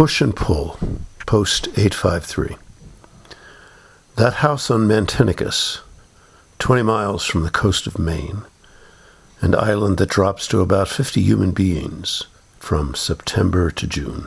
Push and Pull, Post 853. That house on Mantinicus, 20 miles from the coast of Maine, an island that drops to about 50 human beings from September to June.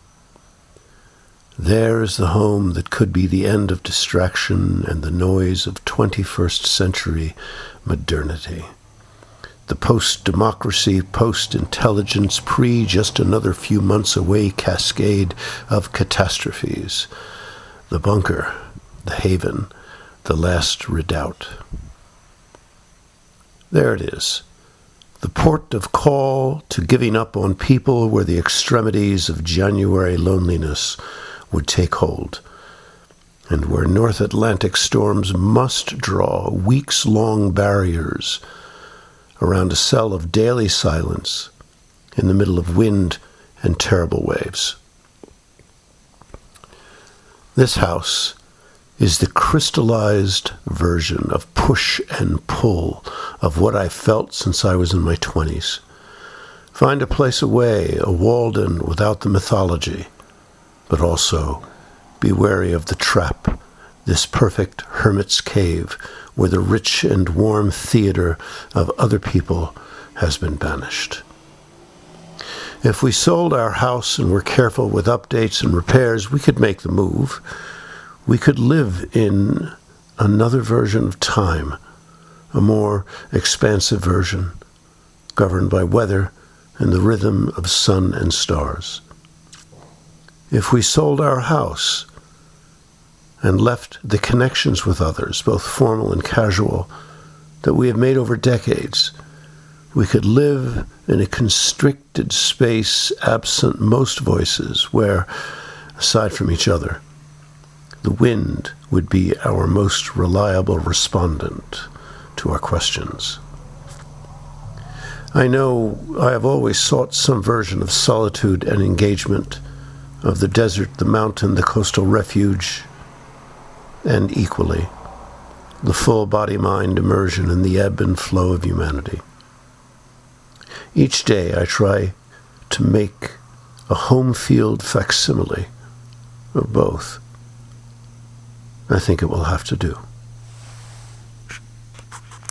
There is the home that could be the end of distraction and the noise of 21st century modernity. The post-democracy, post-intelligence, just another few months away cascade of catastrophes. The bunker, the haven, the last redoubt. There it is, the port of call to giving up on people where the extremities of January loneliness would take hold, and where North Atlantic storms must draw weeks-long barriers around a cell of daily silence in the middle of wind and terrible waves. This house is the crystallized version of push and pull of what I felt since I was in my 20s. Find a place away, a Walden without the mythology, but also be wary of the trap, this perfect hermit's cave where the rich and warm theater of other people has been banished. If we sold our house and were careful with updates and repairs, we could make the move. We could live in another version of time, a more expansive version, governed by weather and the rhythm of sun and stars. If we sold our house and left the connections with others, both formal and casual, that we have made over decades, we could live in a constricted space absent most voices where, aside from each other, the wind would be our most reliable respondent to our questions. I know I have always sought some version of solitude and engagement, of the desert, the mountain, the coastal refuge, and equally, the full body-mind immersion in the ebb and flow of humanity. Each day I try to make a home field facsimile of both. I think it will have to do.